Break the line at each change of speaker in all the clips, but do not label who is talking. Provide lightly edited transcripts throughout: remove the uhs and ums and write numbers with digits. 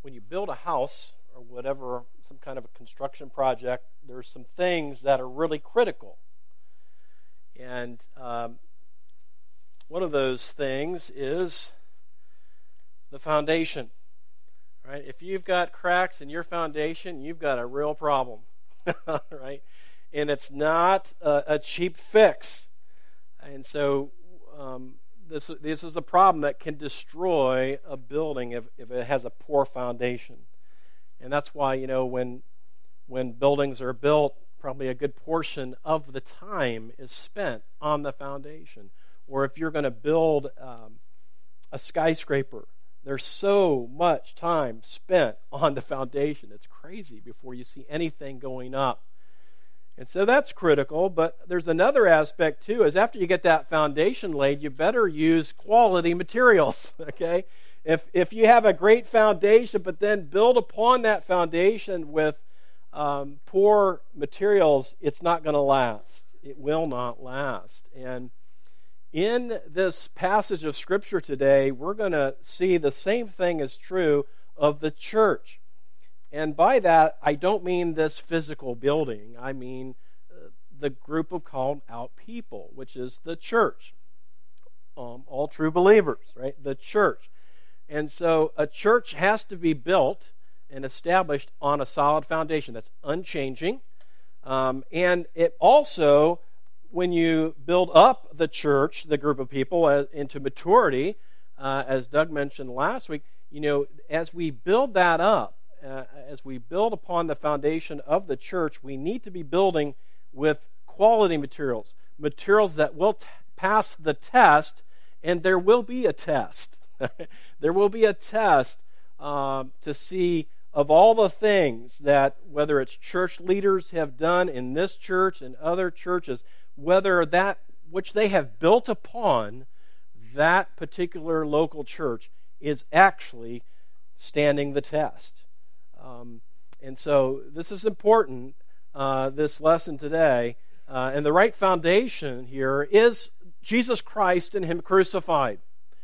when you build a house or whatever, some kind of a construction project, there's some things that are really critical. And one of those things is the foundation. Right? If you've got cracks in your foundation, you've got a real problem. Right? And it's not a cheap fix. And so this is a problem that can destroy a building if it has a poor foundation. And that's why, when buildings are built, probably a good portion of the time is spent on the foundation. Or if you're going to build a skyscraper, there's so much time spent on the foundation. It's crazy before you see anything going up. And so that's critical, but there's another aspect too, is after you get that foundation laid, you better use quality materials, okay? If you have a great foundation, but then build upon that foundation with poor materials, it's not going to last. It will not last. And in this passage of Scripture today, we're going to see the same thing is true of the church. And by that, I don't mean this physical building. I mean the group of called out people, which is the church. All true believers, right? The church. And so a church has to be built and established on a solid foundation that's unchanging. And it also, when you build up the church, the group of people, into maturity, as Doug mentioned last week, as we build that up, as we build upon the foundation of the church, we need to be building with quality materials that will pass the test, and there will be a test. There will be a test to see of all the things that, whether it's church leaders have done in this church and other churches, whether that which they have built upon that particular local church is actually standing the test. And so this is important, this lesson today. And the right foundation here is Jesus Christ and Him crucified.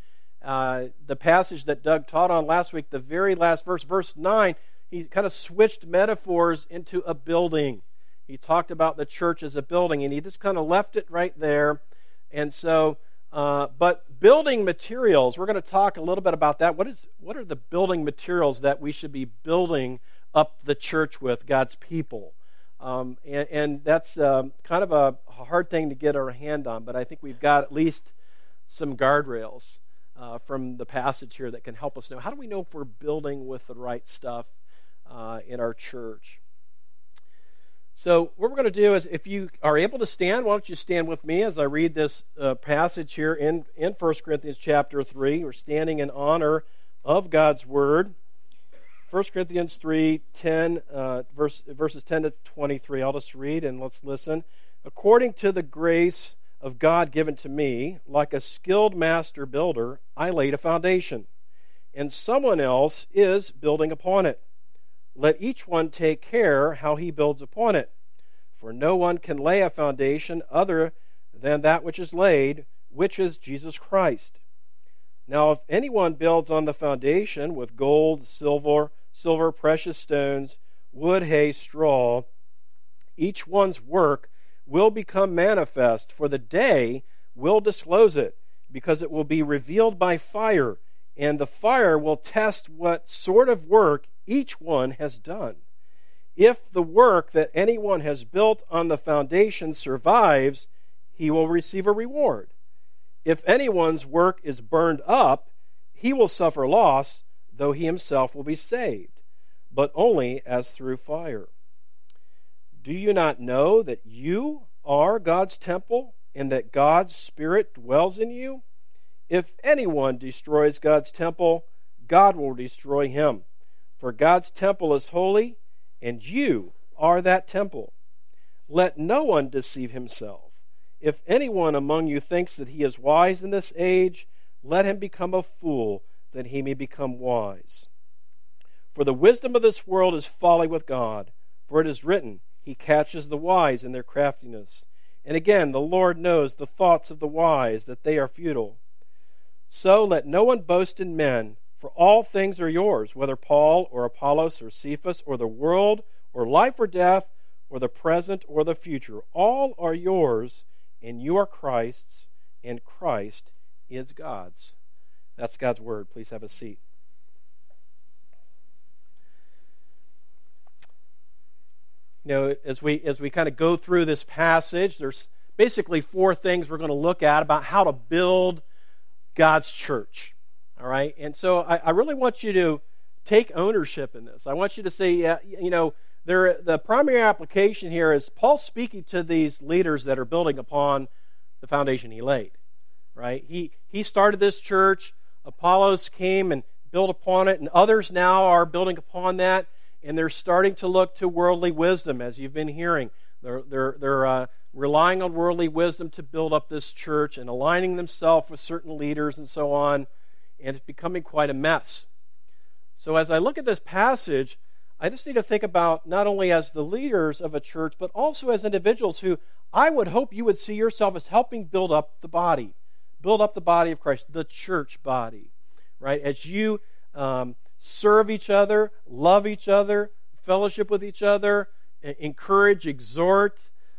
The passage that Doug taught on last week, the very last verse, verse 9, he kind of switched metaphors into a building. He talked about the church as a building, and he just kind of left it right there. And so, but building materials, we're going to talk a little bit about that. What are the building materials that we should be building up the church with, God's people? And that's kind of a hard thing to get our hand on, but I think we've got at least some guardrails from the passage here that can help us know. How do we know if we're building with the right stuff in our church? So what we're going to do is, if you are able to stand, why don't you stand with me as I read this passage here in 1 Corinthians chapter 3. We're standing in honor of God's Word. 1 Corinthians 3:10, verses 10 to 23. I'll just read and let's listen. According to the grace of God given to me, like a skilled master builder, I laid a foundation, and someone else is building upon it. Let each one take care how he builds upon it. For no one can lay a foundation other than that which is laid, which is Jesus Christ. Now if anyone builds on the foundation with gold, silver, precious stones, wood, hay, straw, each one's work will become manifest, for the day will disclose it, because it will be revealed by fire, and the fire will test what sort of work each one has done. If the work that anyone has built on the foundation survives, he will receive a reward. If anyone's work is burned up, he will suffer loss, though he himself will be saved, but only as through fire. Do you not know that you are God's temple, and that God's Spirit dwells in you? If anyone destroys God's temple, God will destroy him. For God's temple is holy, and you are that temple. Let no one deceive himself. If anyone among you thinks that he is wise in this age, let him become a fool, that he may become wise. For the wisdom of this world is folly with God. For it is written, He catches the wise in their craftiness. And again, the Lord knows the thoughts of the wise, that they are futile. So let no one boast in men, For all things are yours, whether Paul or Apollos or Cephas or the world or life or death or the present or the future. All are yours, and you are Christ's, and Christ is God's. That's God's word. Please have a seat. You know, as we kind of go through this passage, there's basically four things we're going to look at about how to build God's church. All right? And so I really want you to take ownership in this. I want you to say, the primary application here is Paul speaking to these leaders that are building upon the foundation he laid. Right? He started this church. Apollos came and built upon it, and others now are building upon that, and they're starting to look to worldly wisdom, as you've been hearing. They're relying on worldly wisdom to build up this church and aligning themselves with certain leaders and so on, and it's becoming quite a mess. So as I look at this passage, I just need to think about not only as the leaders of a church, but also as individuals who I would hope you would see yourself as helping build up the body of Christ, the church body, right? As you serve each other, love each other, fellowship with each other, encourage, exhort,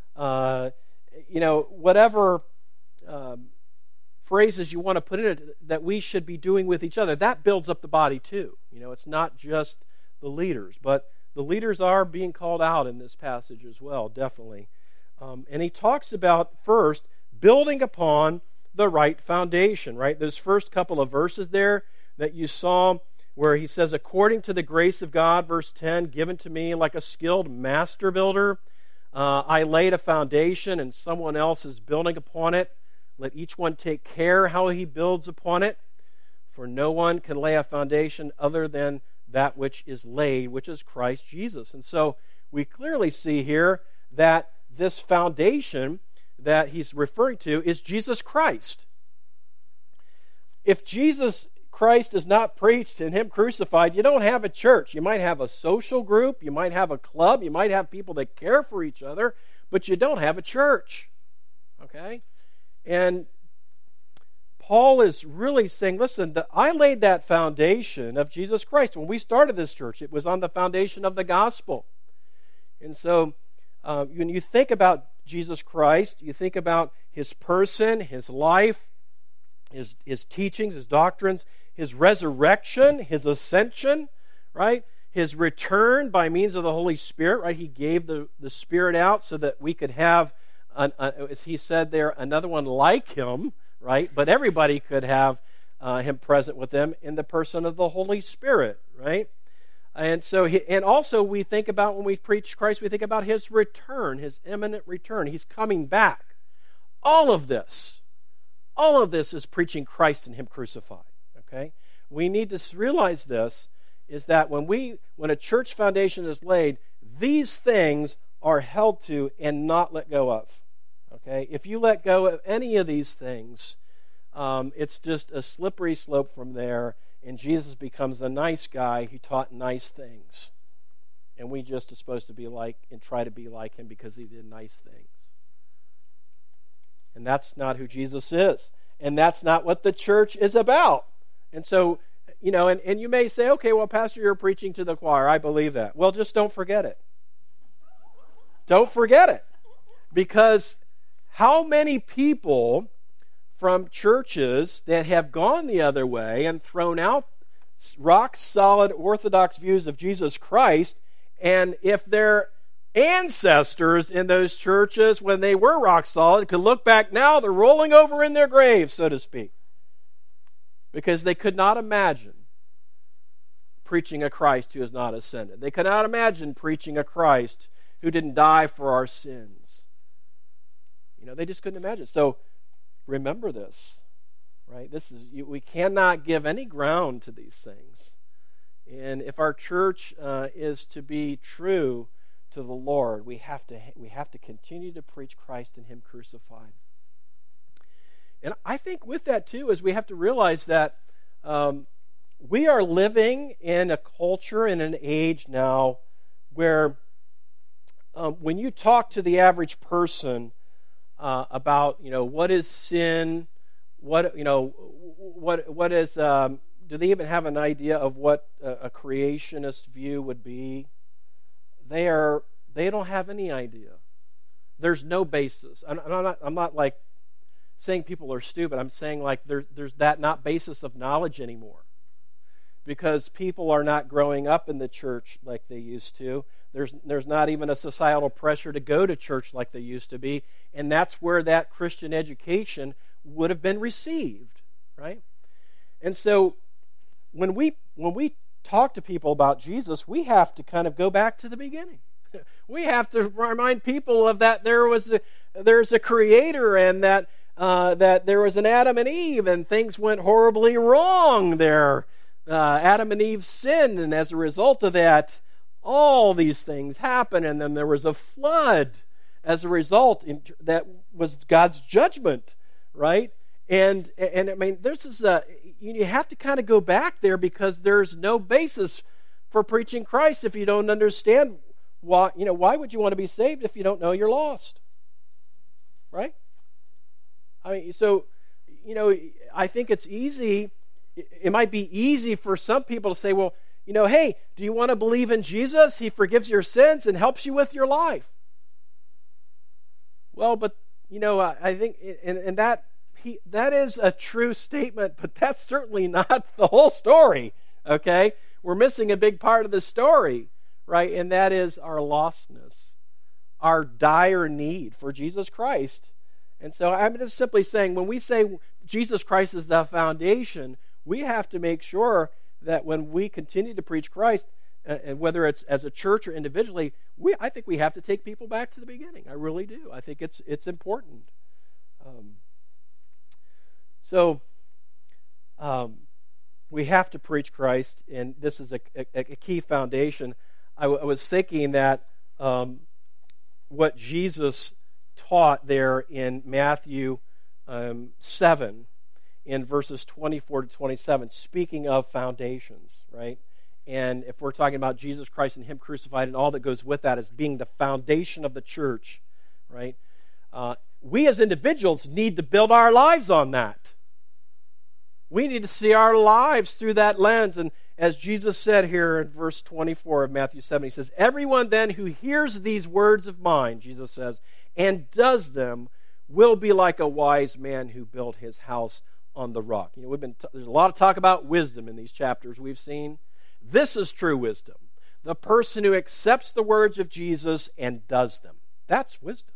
whatever phrases you want to put in it that we should be doing with each other. That builds up the body too. It's not just the leaders, but the leaders are being called out in this passage as well, definitely. And he talks about, first, building upon the right foundation, right? Those first couple of verses there that you saw where he says, according to the grace of God, verse 10, given to me like a skilled master builder, I laid a foundation and someone else is building upon it. Let each one take care how he builds upon it, for no one can lay a foundation other than that which is laid, which is Christ Jesus. And so we clearly see here that this foundation that he's referring to is Jesus Christ. If Jesus Christ is not preached and him crucified, you don't have a church. You might have a social group, you might have a club, you might have people that care for each other, but you don't have a church. Okay? And Paul is really saying, listen, I laid that foundation of Jesus Christ. When we started this church, it was on the foundation of the gospel. And so when you think about Jesus Christ, you think about his person, his life, his teachings, his doctrines, his resurrection, his ascension, right? His return by means of the Holy Spirit, right? He gave the Spirit out so that we could have, as he said there, another one like him, right? But everybody could have him present with them in the person of the Holy Spirit, right? And so, and also we think about, when we preach Christ, we think about his return, his imminent return. He's coming back. All of this is preaching Christ and him crucified. Okay? We need to realize this, is that when a church foundation is laid, these things are held to and not let go of. Okay? If you let go of any of these things, it's just a slippery slope from there, and Jesus becomes a nice guy who taught nice things. And we just are supposed to be like and try to be like him because he did nice things. And that's not who Jesus is. And that's not what the church is about. And so, and you may say, okay, well, Pastor, you're preaching to the choir. I believe that. Well, just don't forget it. Don't forget it. Because how many people from churches that have gone the other way and thrown out rock-solid orthodox views of Jesus Christ, and if their ancestors in those churches, when they were rock-solid, could look back now, they're rolling over in their graves, so to speak, because they could not imagine preaching a Christ who has not ascended. They could not imagine preaching a Christ who didn't die for our sins. They just couldn't imagine. So, remember this, right? We cannot give any ground to these things. And if our church is to be true to the Lord, we have to continue to preach Christ and him crucified. And I think with that too is we have to realize that we are living in a culture, in an age now where when you talk to the average person about what is sin, what is do they even have an idea of what a creationist view would be? They don't have any idea. There's no basis. I'm not like saying people are stupid. I'm saying like there's that not basis of knowledge anymore, because people are not growing up in the church like they used to. There's not even a societal pressure to go to church like they used to be, and that's where that Christian education would have been received, right? And so when we talk to people about Jesus, we have to kind of go back to the beginning. We have to remind people of that there's a creator, and that there was an Adam and Eve, and things went horribly wrong there. Adam and Eve sinned, and as a result of that, all these things happened, and then there was a flood as a result. That was God's judgment, right? And I mean, you have to kind of go back there, because there's no basis for preaching Christ if you don't understand why. Why would you want to be saved if you don't know you're lost, right? I mean, so I think it's easy. It might be easy for some people to say, well, hey, do you want to believe in Jesus? He forgives your sins and helps you with your life. Well, but I think, and that is a true statement, but that's certainly not the whole story. Okay, we're missing a big part of the story, right? And that is our lostness, our dire need for Jesus Christ. And so I'm just simply saying, when we say Jesus Christ is the foundation, we have to make sure that when we continue to preach Christ, and whether it's as a church or individually, I think we have to take people back to the beginning. I really do. I think it's important. We have to preach Christ, and this is a key foundation. I was thinking that what Jesus taught there in Matthew 7, in verses 24 to 27, speaking of foundations, right? And if we're talking about Jesus Christ and Him crucified and all that goes with that as being the foundation of the church, right? We as individuals need to build our lives on that. We need to see our lives through that lens. And as Jesus said here in verse 24 of Matthew 7, He says, "Everyone then who hears these words of mine," Jesus says, "and does them will be like a wise man who built his house on the rock." There's a lot of talk about wisdom in these chapters we've seen. This is true wisdom. The person who accepts the words of Jesus and does them. That's wisdom.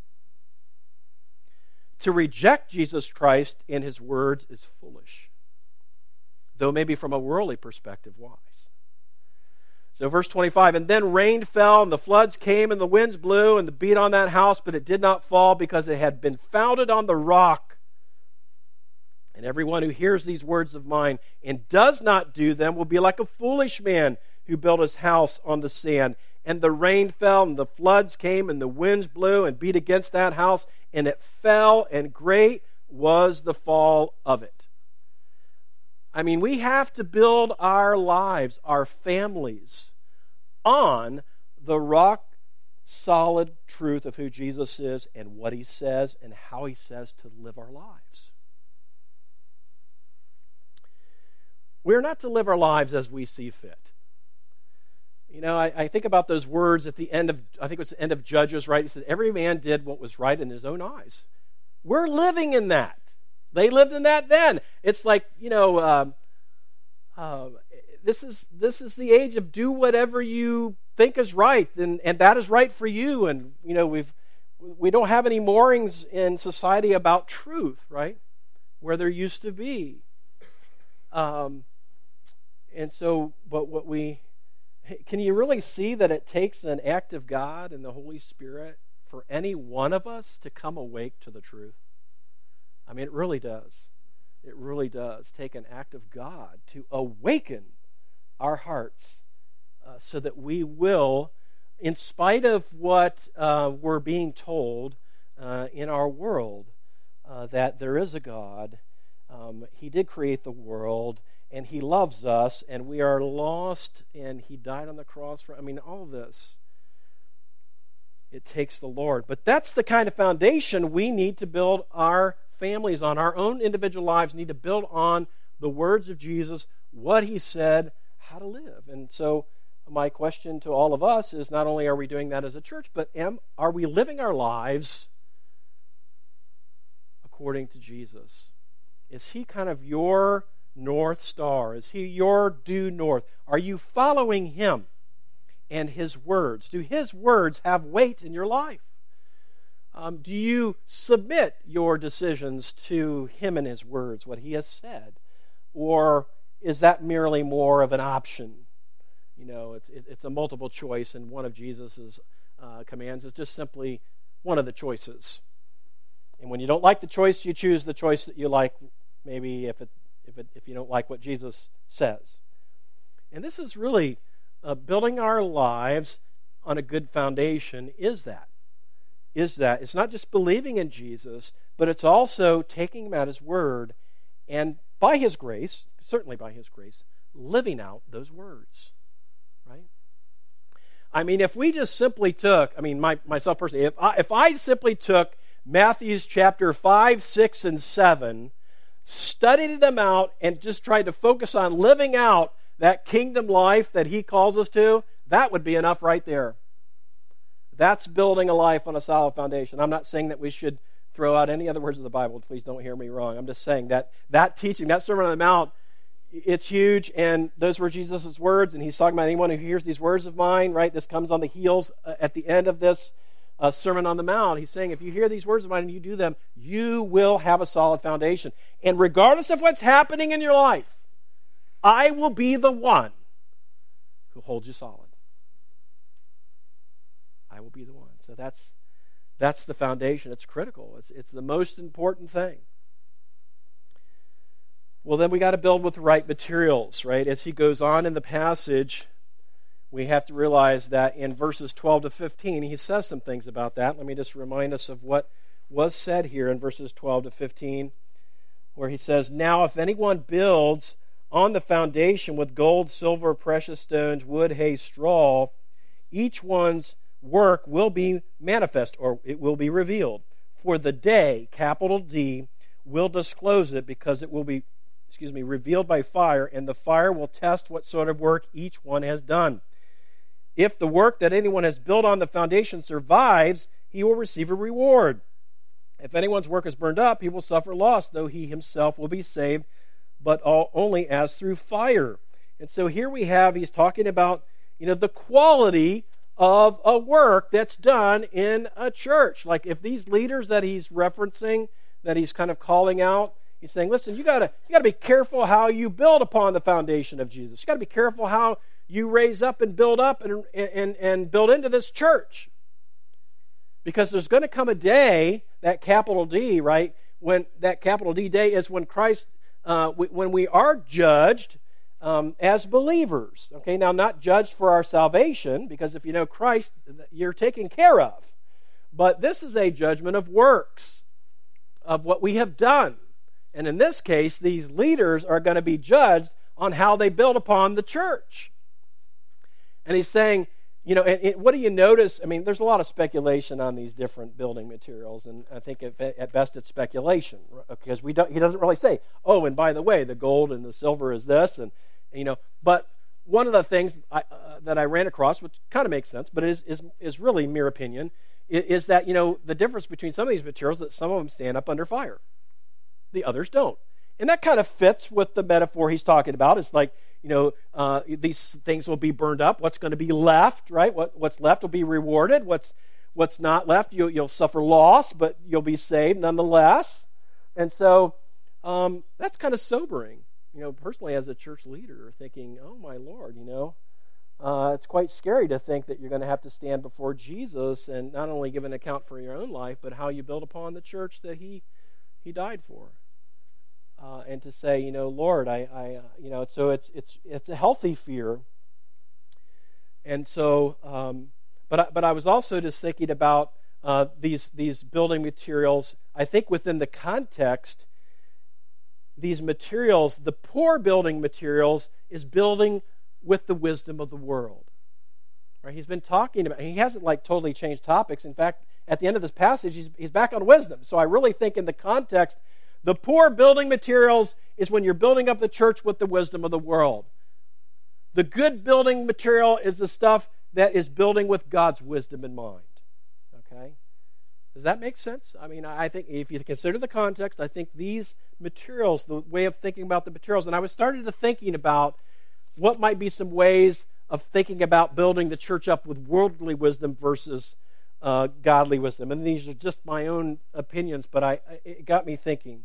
To reject Jesus Christ and His words is foolish, though maybe from a worldly perspective wise. So verse 25, "And then rain fell, and the floods came, and the winds blew, and beat on that house, but it did not fall, because it had been founded on the rock. And everyone who hears these words of mine and does not do them will be like a foolish man who built his house on the sand. And the rain fell, and the floods came, and the winds blew and beat against that house, and it fell, and great was the fall of it." I mean, we have to build our lives, our families, on the rock-solid truth of who Jesus is and what He says and how He says to live our lives. We're not to live our lives as we see fit. I think about those words at the end of, I think it was the end of Judges, right? He said, "Every man did what was right in his own eyes." We're living in that. They lived in that then. It's like, this is the age of do whatever you think is right, and that is right for you. And we don't have any moorings in society about truth, right? Where there used to be. And so, but can you really see that it takes an act of God and the Holy Spirit for any one of us to come awake to the truth? I mean, it really does. It really does take an act of God to awaken our hearts so that we will, in spite of what we're being told in our world, that there is a God. He did create the world, and He loves us, and we are lost, and He died on the cross for, all this. It takes the Lord. But that's the kind of foundation we need to build our families on. Our own individual lives need to build on the words of Jesus, what he said, how to live. And so my question to all of us is, not only are we doing that as a church, but are we living our lives according to Jesus? Is he kind of your North Star? Is he your due north? Are you following him and his words? Do his words have weight in your life? Do you submit your decisions to him and his words, what he has said? Or is that merely more of an option? It's a multiple choice, and one of Jesus' commands is just simply one of the choices. And when you don't like the choice, you choose the choice that you like, maybe if you don't like what Jesus says. And this is really building our lives on a good foundation. Is that. It's not just believing in Jesus, but it's also taking him at his word, and by his grace, certainly by his grace, living out those words. Right? I mean, if we just simply took, myself personally, if I simply took Matthew's chapter 5, 6, and 7, studied them out, and just tried to focus on living out that kingdom life that he calls us to, that would be enough right there. That's building a life on a solid foundation. I'm not saying that we should throw out any other words of the Bible. Please don't hear me wrong. I'm just saying that teaching, that Sermon on the Mount, it's huge, and those were Jesus' words, and he's talking about anyone who hears these words of mine, right? This comes on the heels at the end of this Sermon on the Mount. He's saying, if you hear these words of mine and you do them, you will have a solid foundation. And regardless of what's happening in your life, I will be the one who holds you solid. I will be the one. So that's the foundation. It's critical. It's the most important thing. Well, then we got to build with the right materials, right? As he goes on in the passage, we have to realize that in verses 12 to 15, he says some things about that. Let me just remind us of what was said here in verses 12 to 15, where he says, "Now if anyone builds on the foundation with gold, silver, precious stones, wood, hay, straw, each one's work will be manifest, or it will be revealed. For the day, capital D, will disclose it, because it will be revealed by fire, and the fire will test what sort of work each one has done. If the work that anyone has built on the foundation survives, he will receive a reward. If anyone's work is burned up, he will suffer loss, though he himself will be saved, but only as through fire." And so here we have, he's talking about, the quality of a work that's done in a church. Like if these leaders that he's referencing, that he's kind of calling out, he's saying, listen, you gotta be careful how you build upon the foundation of Jesus. You got to be careful how you raise up and build up and build into this church. Because there's going to come a day, that capital D, right? When that capital D day is when Christ, when we are judged as believers. Okay, now not judged for our salvation, because if you know Christ, you're taken care of. But this is a judgment of works, of what we have done. And in this case, these leaders are going to be judged on how they build upon the church. And he's saying, what do you notice? I mean, there's a lot of speculation on these different building materials, and I think at best it's speculation, because he doesn't really say, oh, and by the way, the gold and the silver is this, and But one of the things that I ran across, which kind of makes sense, but is really mere opinion, is that the difference between some of these materials, that some of them stand up under fire, the others don't, and that kind of fits with the metaphor he's talking about. It's like, these things will be burned up. What's going to be left, right? What's left will be rewarded. What's not left, you'll suffer loss, but you'll be saved nonetheless. And so that's kind of sobering. Personally as a church leader, thinking, oh my Lord, it's quite scary to think that you're going to have to stand before Jesus and not only give an account for your own life, but how you build upon the church that He died for. And to say, Lord, so it's a healthy fear. And so, but I was also just thinking about these building materials. I think within the context, these materials, the poor building materials, is building with the wisdom of the world. Right? He's been talking about, he hasn't totally changed topics. In fact, at the end of this passage, he's back on wisdom. So I really think in the context, The poor building materials is when you're building up the church with the wisdom of the world. The good building material is the stuff that is building with God's wisdom in mind. Okay? Does that make sense? I mean, I think if you consider the context, I think these materials, the way of thinking about the materials, and I was started to thinking about what might be some ways of thinking about building the church up with worldly wisdom versus godly wisdom. And these are just my own opinions, but it got me thinking.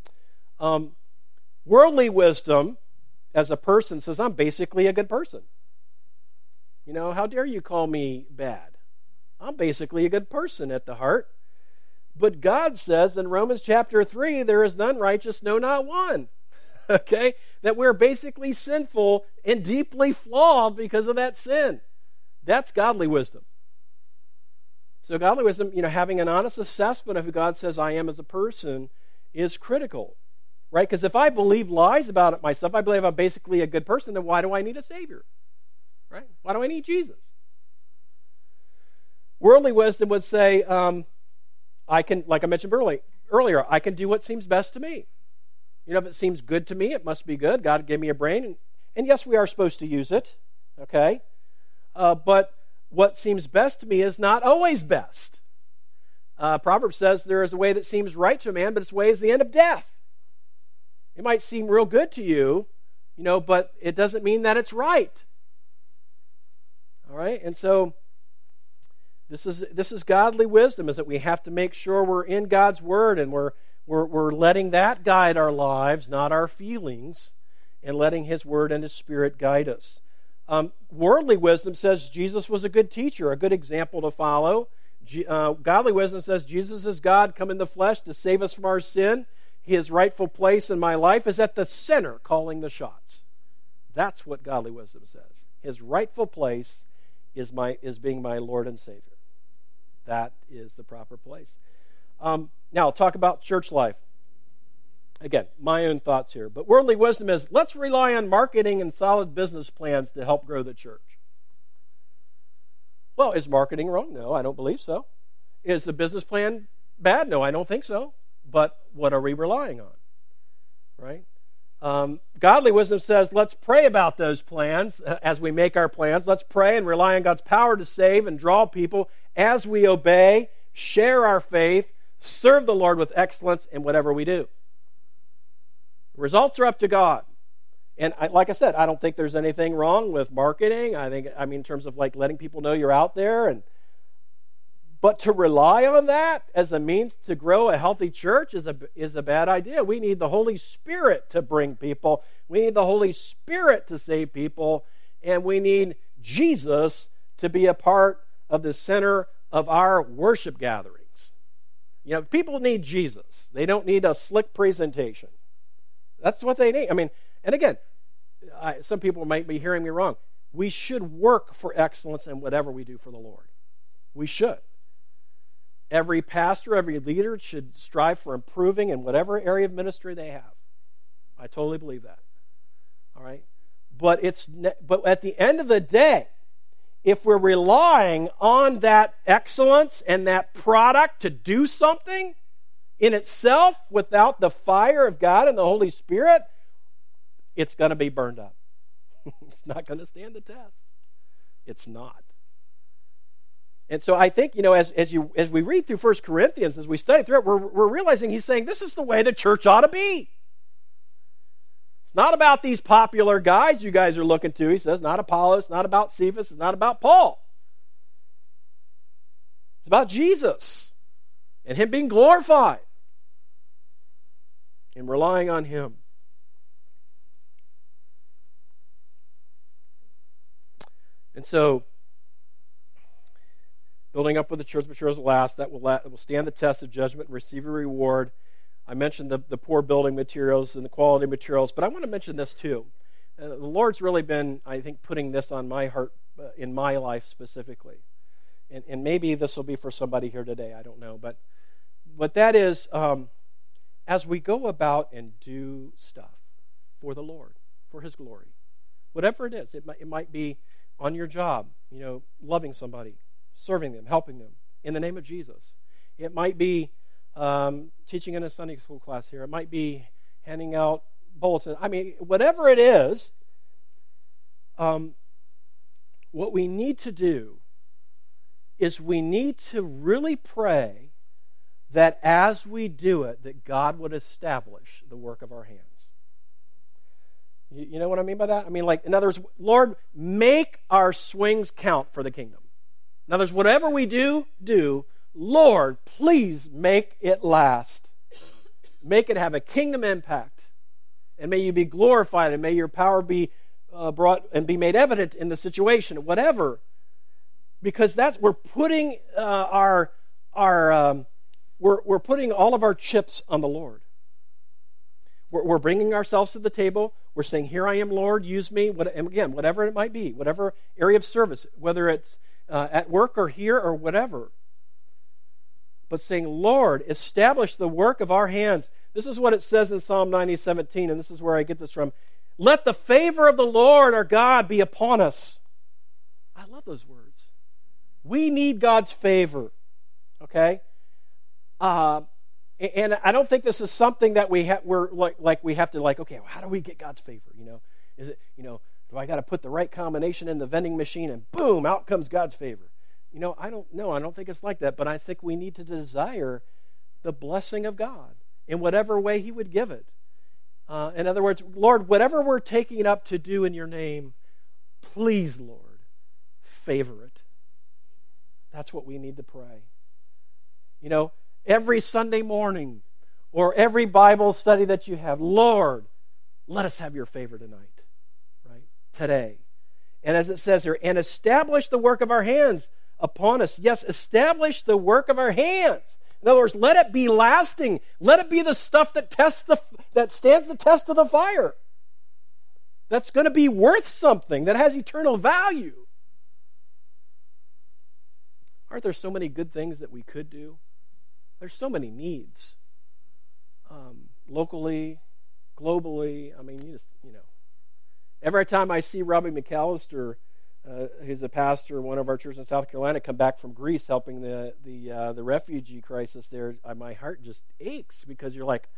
Worldly wisdom, as a person, says, I'm basically a good person. You know, how dare you call me bad? I'm basically a good person at the heart. But God says in Romans chapter 3, there is none righteous, no, not one. Okay? That we're basically sinful and deeply flawed because of that sin. That's godly wisdom. So godly wisdom, you know, having an honest assessment of who God says I am as a person is critical. Right? Because if I believe lies about it myself, I believe I'm basically a good person, then why do I need a Savior? Right? Why do I need Jesus? Worldly wisdom would say, I can, like I mentioned earlier, I can do what seems best to me. You know, if it seems good to me, it must be good. God gave me a brain, and yes, we are supposed to use it, okay? But what seems best to me is not always best. Proverbs says there is a way that seems right to a man, but its way is the end of death. It might seem real good to you, you know, but it doesn't mean that it's right. All right? And so this is godly wisdom, is that we have to make sure we're in God's Word and we're letting that guide our lives, not our feelings, and letting His Word and His Spirit guide us. Worldly wisdom says Jesus was a good teacher, a good example to follow. Godly wisdom says Jesus is God come in the flesh to save us from our sin. His rightful place in my life is at the center, calling the shots. That's what godly wisdom says. His rightful place is being my Lord and Savior. That is the proper place. Now, I'll talk about church life. Again, my own thoughts here. But worldly wisdom is, let's rely on marketing and solid business plans to help grow the church. Well, is marketing wrong? No, I don't believe so. Is the business plan bad? No, I don't think so. But what are we relying on? Right? Godly wisdom says, let's pray about those plans as we make our plans. Let's pray and rely on God's power to save and draw people as we obey, share our faith, serve the Lord with excellence in whatever we do. Results are up to God. And like I said, I don't think there's anything wrong with marketing. I mean, in terms of like letting people know you're out there. But to rely on that as a means to grow a healthy church is a bad idea. We need the Holy Spirit to bring people. We need the Holy Spirit to save people. And we need Jesus to be a part of the center of our worship gatherings. You know, people need Jesus. They don't need a slick presentation. That's what they need. I mean, and again, some people might be hearing me wrong. We should work for excellence in whatever we do for the Lord. We should. Every pastor, every leader should strive for improving in whatever area of ministry they have. I totally believe that. All right? But at the end of the day, if we're relying on that excellence and that product to do something in itself without the fire of God and the Holy Spirit, it's going to be burned up. It's not going to stand the test. It's not. And so I think, you know, as we read through 1 Corinthians, as we study through it, we're realizing he's saying this is the way the church ought to be. It's not about these popular guys you guys are looking to. He says, not Apollos, not about Cephas, it's not about Paul. It's about Jesus and him being glorified and relying on him. And so, building up with the church materials that will stand the test of judgment and receive a reward. I mentioned the poor building materials and the quality materials, but I want to mention this too. The Lord's really been, I think, putting this on my heart in my life specifically. And maybe this will be for somebody here today, I don't know. But that is, as we go about and do stuff for the Lord, for His glory, whatever it is, it might be on your job, you know, loving somebody, serving them, helping them in the name of Jesus. It might be teaching in a Sunday school class here. It might be handing out bulletins. I mean, whatever it is, what we need to do is we need to really pray that as we do it, that God would establish the work of our hands. You know what I mean by that? I mean, like, in other words, Lord, make our swings count for the kingdom. In other words, whatever we do, Lord, please make it last. Make it have a kingdom impact. And may you be glorified, and may your power be brought and be made evident in the situation, whatever. Because we're putting we're putting all of our chips on the Lord. We're bringing ourselves to the table. We're saying, "Here I am, Lord, use me." And again, whatever it might be, whatever area of service, whether it's at work or here or whatever. But saying, "Lord, establish the work of our hands." This is what it says in Psalm 90:17, and this is where I get this from. "Let the favor of the Lord our God be upon us." I love those words. We need God's favor. Okay? And I don't think this is something that we have to okay, well, how do we get God's favor? Is it, do I got to put the right combination in the vending machine and boom, out comes God's favor? I don't know. I don't think it's like that, but I think we need to desire the blessing of God in whatever way He would give it. In other words, Lord, whatever we're taking up to do in your name, please, Lord, favor it. That's what we need to pray. Every Sunday morning or every Bible study that you have, Lord, let us have your favor tonight, right? Today. And as it says here, and establish the work of our hands upon us. Yes, establish the work of our hands. In other words, let it be lasting. Let it be the stuff that stands the test of the fire. That's going to be worth something, that has eternal value. Aren't there so many good things that we could do? There's so many needs. Locally, globally. I mean, every time I see Robbie McAllister, who's a pastor in one of our churches in South Carolina, come back from Greece helping the refugee crisis there, my heart just aches, because you're like,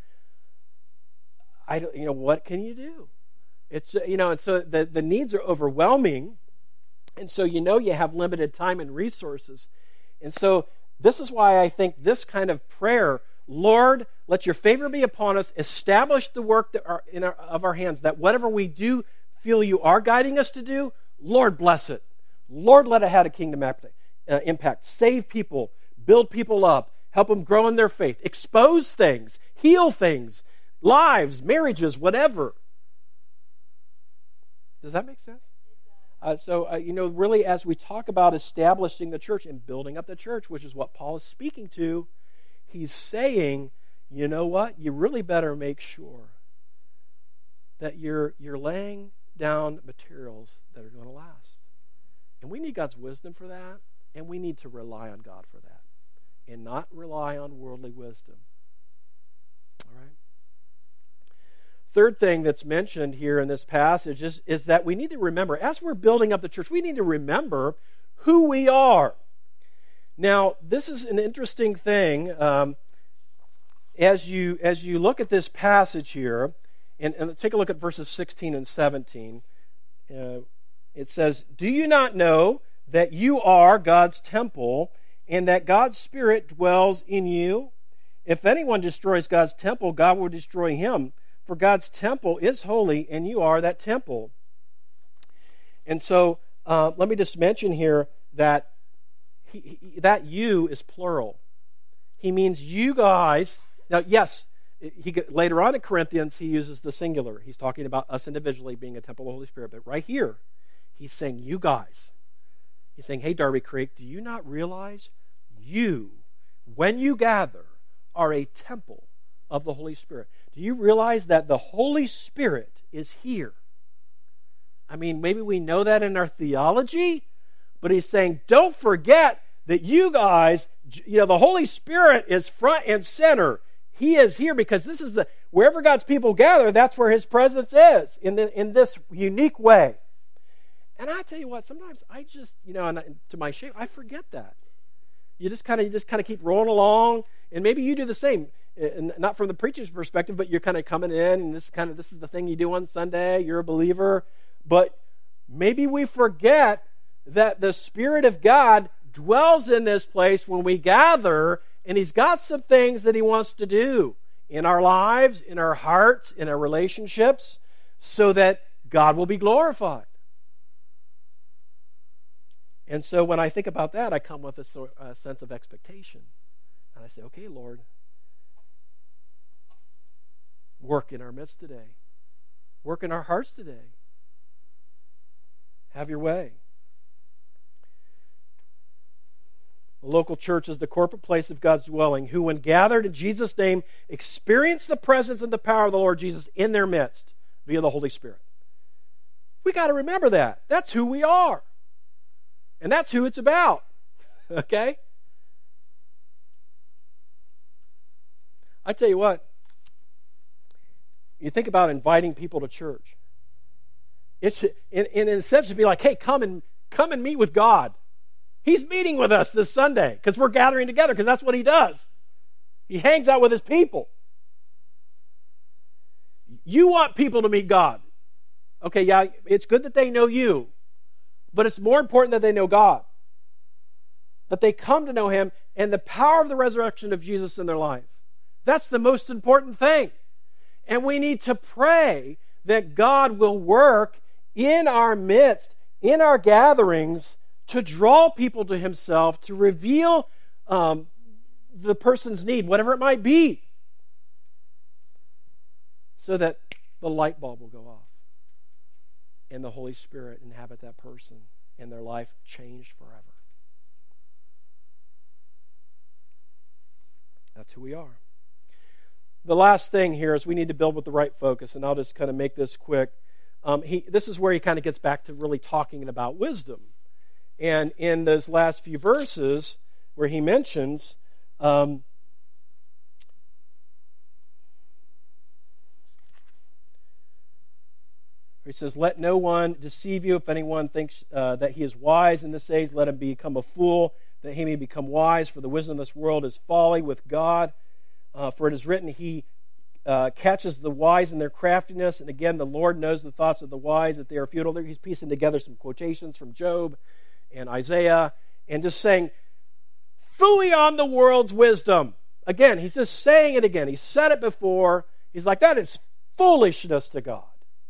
what can you do? It's and so the needs are overwhelming, and so you have limited time and resources, and so this is why I think this kind of prayer, Lord, let your favor be upon us, establish the work of our hands, that whatever we do feel you are guiding us to do, Lord, bless it. Lord, let it have a kingdom impact. Save people, build people up, help them grow in their faith, expose things, heal things, lives, marriages, whatever. Does that make sense? Really, as we talk about establishing the church and building up the church, which is what Paul is speaking to, he's saying, you know what? You really better make sure that you're laying down materials that are going to last. And we need God's wisdom for that, and we need to rely on God for that, and not rely on worldly wisdom. All right? Third thing that's mentioned here in this passage is that we need to remember, as we're building up the church, we need to remember who we are. Now, this is an interesting thing. As you look at this passage here, and take a look at verses 16 and 17, it says, "Do you not know that you are God's temple, and that God's Spirit dwells in you? If anyone destroys God's temple, God will destroy him. For God's temple is holy, and you are that temple." And so, let me just mention here that that "you" is plural. He means you guys. Now, yes, later on in Corinthians, he uses the singular. He's talking about us individually being a temple of the Holy Spirit. But right here, he's saying you guys. He's saying, hey, Darby Creek, do you not realize you, when you gather, are a temple of the Holy Spirit? Do you realize that the Holy Spirit is here? I mean, maybe we know that in our theology, but he's saying, don't forget that you guys, the Holy Spirit is front and center. He is here because this is wherever God's people gather, that's where His presence is in this unique way. And I tell you what, sometimes I just, and to my shame, I forget that. You just kind of keep rolling along, and maybe you do the same. And not from the preacher's perspective, but you're kind of coming in, and this is the thing you do on Sunday. You're a believer, but maybe we forget that the Spirit of God dwells in this place when we gather, and He's got some things that He wants to do in our lives, in our hearts, in our relationships, so that God will be glorified. And so when I think about that, I come with a sense of expectation. And I say, okay, Lord, work in our midst today. Work in our hearts today. Have your way. The local church is the corporate place of God's dwelling, who, when gathered in Jesus' name, experience the presence and the power of the Lord Jesus in their midst via the Holy Spirit. We got to remember that. That's who we are. And that's who it's about. Okay? I tell you what, you think about inviting people to church. It should, in a sense, to be like, hey, come and meet with God. He's meeting with us this Sunday because we're gathering together, because that's what He does. He hangs out with His people. You want people to meet God. Okay, yeah, it's good that they know you, but it's more important that they know God. That they come to know Him and the power of the resurrection of Jesus in their life. That's the most important thing. And we need to pray that God will work in our midst, in our gatherings, to draw people to Himself, to reveal the person's need, whatever it might be, so that the light bulb will go off and the Holy Spirit inhabit that person and their life changed forever. That's who we are. The last thing here is we need to build with the right focus, and I'll just kind of make this quick. This is where he kind of gets back to really talking about wisdom. And in those last few verses where he mentions he says, let no one deceive you. If anyone thinks that he is wise in this age, let him become a fool, that he may become wise. For the wisdom of this world is folly with God. For it is written, He catches the wise in their craftiness. And again, the Lord knows the thoughts of the wise, that they are futile. He's piecing together some quotations from Job and Isaiah, and just saying, phooey on the world's wisdom. Again, he's just saying it again. He said it before. He's like, that is foolishness to God.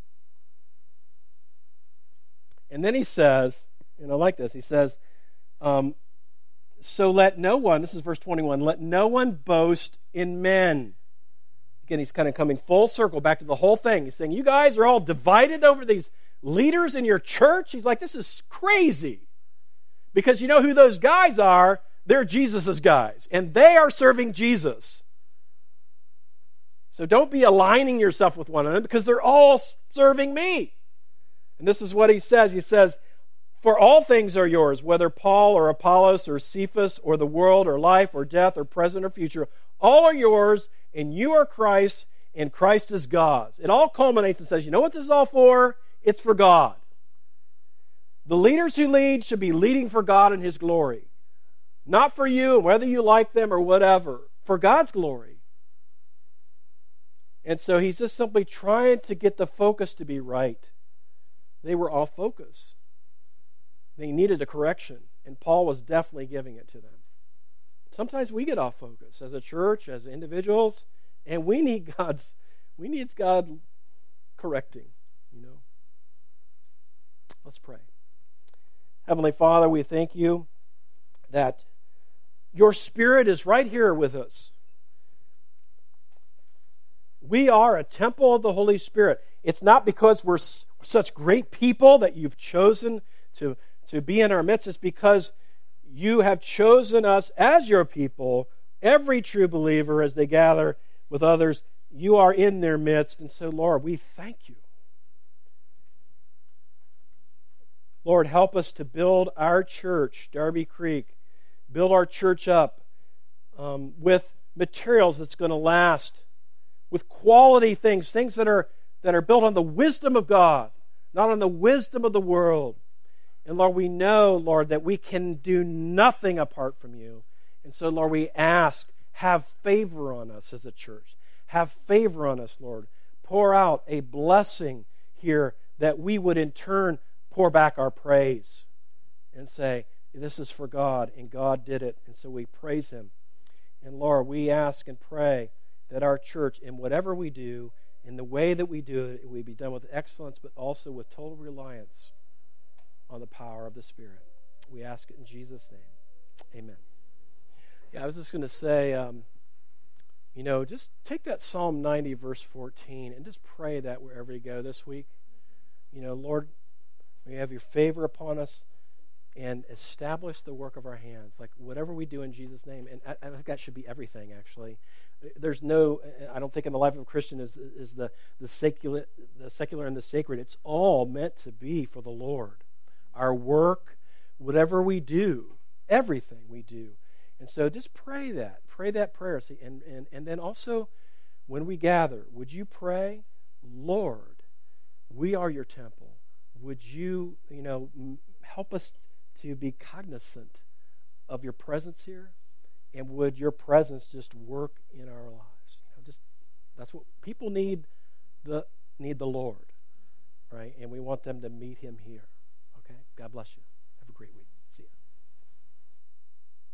And then he says, and I like this, he says, so let no one, this is verse 21, let no one boast in men. Again, he's kind of coming full circle back to the whole thing. He's saying, you guys are all divided over these leaders in your church. He's like, this is crazy. Because you know who those guys are? They're Jesus' guys. And they are serving Jesus. So don't be aligning yourself with one another, because they're all serving me. And this is what he says. He says, for all things are yours, whether Paul or Apollos or Cephas or the world or life or death or present or future, all are yours, and you are Christ, and Christ is God's. It all culminates and says, you know what this is all for? It's for God. The leaders who lead should be leading for God and His glory. Not for you and whether you like them or whatever. For God's glory. And so he's just simply trying to get the focus to be right. They were off focus. They needed a correction, and Paul was definitely giving it to them. Sometimes we get off focus as a church, as individuals, and we need God correcting, you know. Let's pray. Heavenly Father, we thank you that your Spirit is right here with us. We are a temple of the Holy Spirit. It's not because we're such great people that you've chosen to be in our midst. It's because you have chosen us as your people. Every true believer, as they gather with others, you are in their midst. And so, Lord, we thank you. Lord, help us to build our church, Darby Creek, build our church up with materials that's going to last, with quality things that are built on the wisdom of God, not on the wisdom of the world. And Lord, we know, Lord, that we can do nothing apart from you. And so, Lord, we ask, have favor on us as a church. Have favor on us, Lord. Pour out a blessing here that we would in turn pour back our praise and say, this is for God, and God did it, and so we praise Him. And Lord, we ask and pray that our church, in whatever we do, in the way that we do it, it will be done with excellence, but also with total reliance on the power of the Spirit. We ask it in Jesus' name. Amen. Yeah, I was just going to say, just take that Psalm 90, verse 14, and just pray that wherever you go this week. Lord, may you have your favor upon us and establish the work of our hands. Like whatever we do in Jesus' name, and I think that should be everything, actually. There's no, I don't think in the life of a Christian is the secular and the sacred. It's all meant to be for the Lord. Our work, whatever we do, everything we do. And so just pray that prayer. See, and then also when we gather, would you pray, Lord, we are your temple. Would you, help us to be cognizant of your presence here? And would your presence just work in our lives? That's what people need the Lord, right? And we want them to meet Him here. Okay? God bless you. Have a great week.